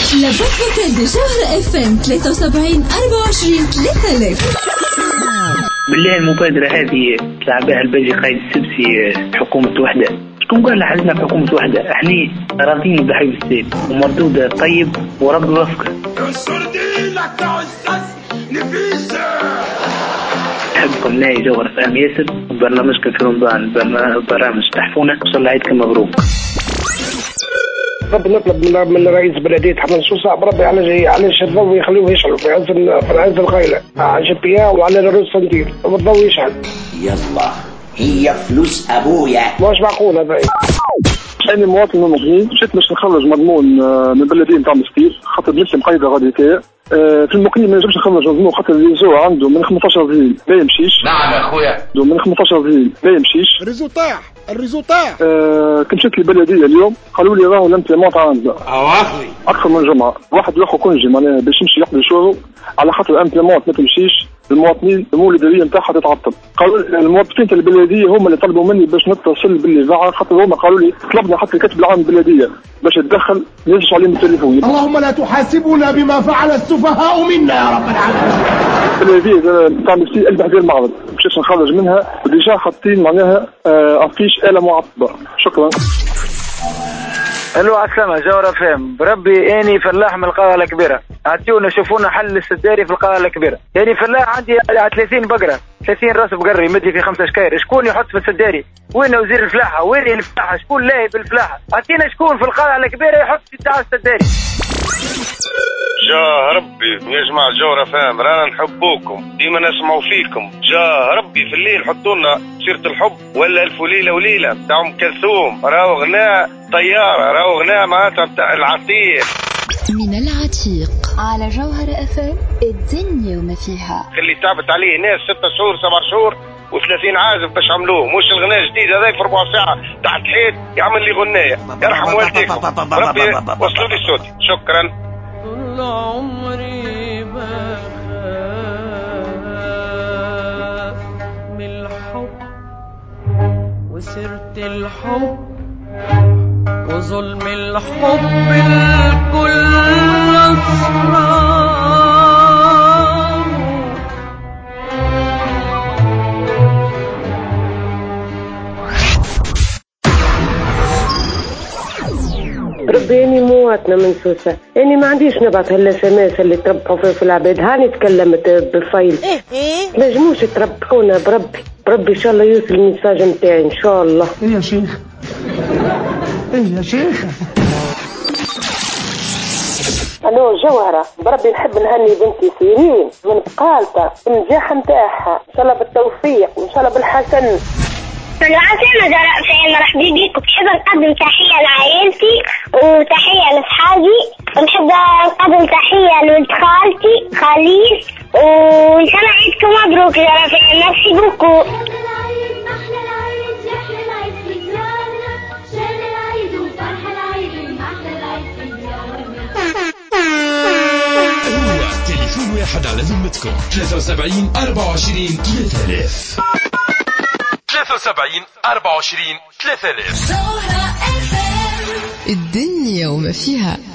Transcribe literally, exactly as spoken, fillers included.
لابوك فوكال دي جوهرة اف ام ثلاثة وسبعين أربعة وعشرين ثلاثة آلاف. بالله المبادرة هذه تلعبها الباجي قايد السبسي حكومة وحدة. شكون قال حزنا في حكومة وحدة؟ احنا راضين بحي السيد ومردودة طيب ورب وفقه. نحبكم ناي جوهرة فهم ياسر برنامجكم في رمضان برنامج تحفونا وصل الله عيدكم مبروك. رب نطلب من من رئيس بلدية حمد سوسة بربي على جاي على الضوء يخلوه يشعل في عز في عز الغايلة على جبيا وعلى الروس صنديق والضوء يشعل. يلا هي فلوس أبويا. مش معقول هذا. أنا مواطن مقيم مشيت باش نخرج مضمون من البلدية نتاع مسكير خاطر نفسي مقيدة غادي كاع. في المقيم ما نجمش نخرج مضمون خاطر الليزو عنده من خمسطاش ابريل ما يمشيش. نعم يا خويا. من خمسطاش ابريل ما يمشيش. الريزو طاح الريزو طاح. آه كنت مشيت للبلدية اليوم قالوا لي راهو الامتيمونت عندنا. أواخي. أكثر من جمعة واحد يروح كونجي معناها باش يمشي يقضي شهره على خاطر الامتيمونت ما تمشيش المواطنين المولدية نتاعها تتعطل. قالوا الموظفين تاع البلدية هم اللي طلبوا مني باش نتصل بالإذاعة خاطر هما قالوا لي طلبنا حتى الكاتب العام البلدية باش تدخل نرجع عليهم التليفون. اللهم لا تحاسبنا بما فعل السفهاء منا يا رب العالمين. البلدية نتاع مسكين قلب هذه المعرض باش نخرج منها وديجا حاطين معناها افيش آلة معطبة. شكرا. الو عسلامة جورة فهم بربي اني فلاح من القاهرة الكبيرة عطيونا شوفونا حل السداري في القاهرة الكبيرة. يعني فلاح عندي ثلاثين بقرة ثلاثين راس بقري مدي في خمسة شكاير. شكون يحط في السداري؟ وين وزير الفلاحة؟ وين الفلاحة؟ شكون لاهي بالفلاحة؟ عطينا شكون في القاهرة الكبيرة يحط في تاع السداري. جا ربي يا جماعة جورة فهم رانا نحبوكم ديما نسمعوا فيكم. جا ربي في الليل حطونا سيرة الحب ولا ألف ليلة وليلة بتاع أم كلثوم راهو غناء طيارة راهو غناء معناتها بتاع العتيق. من العتيق على جوهرة اف ام الدنيا وما فيها. اللي تعبت عليه ناس ستة شهور سبع شهور وثلاثين عازف باش عملوه مش الغناء جديد هذا في ربع ساعة تحت حيط يعمل لي غناية. يرحم والديكم ربي وصلوا لي صوتي. شكرا. طول عمري بخاف من الحب وسيرة الحب وظلم الحب الكل أسرار. ربي اني مواطنة من سوسة اني ما عنديش نبعث هالاس ام اس اللي تربحوا فيه في العباد. هاني تكلمت بالفايل ما نجموش تربحونا بربي بربي ان شاء الله يوصل الميساج نتاعي ان شاء الله. ايه يا شيخ ايه يا شيخ. الو جوهرة بربي نحب نهني بنتي سيرين من قالتها النجاح نتاعها ان شاء الله بالتوفيق وان شاء الله بالحسن. عسلامة جراء فين مرحبا بيكم. نحب نقدم تحية لعائلتي وتحية لأصحابي ونحب نقدم تحية لولد خالتي خليل وإن شاء الله عيدكم مبروك جراء فين. ميرسي بوكو. تليفون واحد على ذمتكم ثلاثة وسبعين أربعة وعشرين ثلاثة آلاف ثلاثة وسبعين أربعة وعشرين ثلاثة آلاف. الدنيا وما فيها.